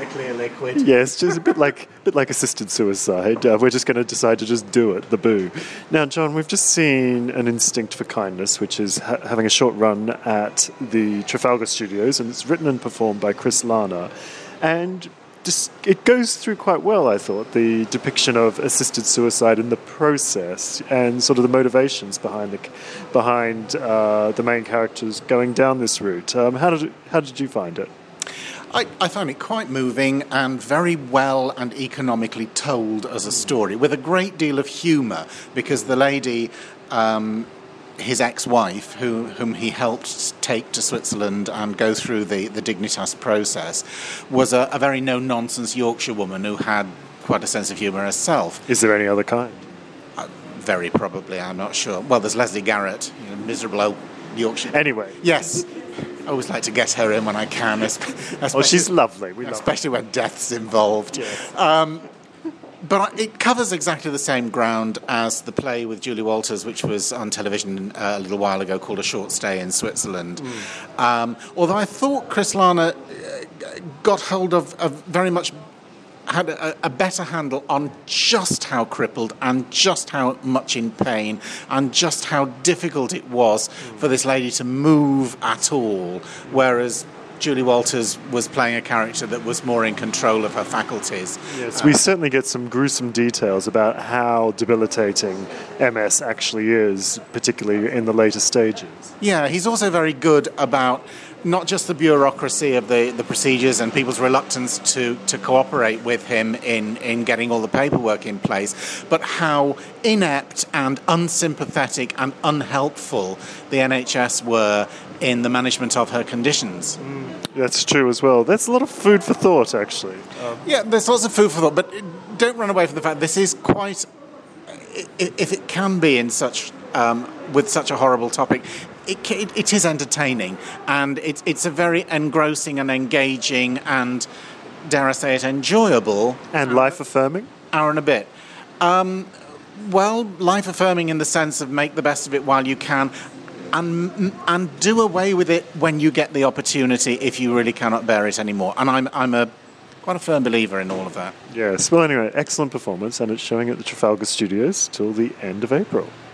clear liquid. Yes, just a bit like assisted suicide. We're just going to decide to just do it, the boo. Now, John, we've just seen An Instinct for Kindness, which is having a short run at the Trafalgar Studios, and it's written and performed by Chris Lana. And it goes through quite well, I thought, the depiction of assisted suicide in the process and sort of the motivations behind the main characters going down this route. How did you find it? I found it quite moving and very well and economically told as a story, with a great deal of humour, because the lady, his ex-wife, whom he helped take to Switzerland and go through the Dignitas process, was a very no-nonsense Yorkshire woman who had quite a sense of humour herself. Is there any other kind? Very probably, I'm not sure. Well, there's Leslie Garrett, miserable old Yorkshire. Anyway. Yes. I always like to get her in when I can. She's lovely. Especially when death's involved. Yes. But it covers exactly the same ground as the play with Julie Walters, which was on television a little while ago, called A Short Stay in Switzerland. Although I thought Chris Lana got hold of very much had a better handle on just how crippled and just how much in pain and just how difficult it was for this lady to move at all, whereas Julie Walters was playing a character that was more in control of her faculties. Yes, we certainly get some gruesome details about how debilitating MS actually is, particularly in the later stages. Yeah, he's also very good about not just the bureaucracy of the procedures and people's reluctance to cooperate with him in getting all the paperwork in place, but how inept and unsympathetic and unhelpful the NHS were in the management of her conditions. That's true as well. That's a lot of food for thought, actually. Yeah, there's lots of food for thought, but don't run away from the fact this is quite, if it can be in such with such a horrible topic, it is entertaining, and it's a very engrossing and engaging and, dare I say it, enjoyable and life-affirming hour and a bit. Well, life-affirming in the sense of make the best of it while you can, and do away with it when you get the opportunity if you really cannot bear it anymore. And I'm quite a firm believer in all of that. Yes. Well, anyway, excellent performance, and it's showing at the Trafalgar Studios till the end of April.